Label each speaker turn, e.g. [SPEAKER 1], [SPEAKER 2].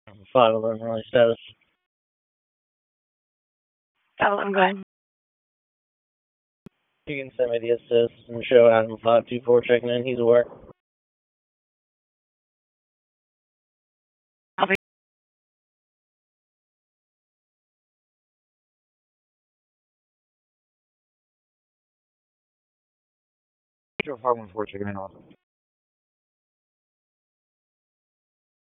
[SPEAKER 1] File early status.
[SPEAKER 2] Oh, I'm going.
[SPEAKER 1] You can send me the assist and show Adam 524 checking in. He's aware.
[SPEAKER 2] I'll be.
[SPEAKER 3] Joe 514 checking in also.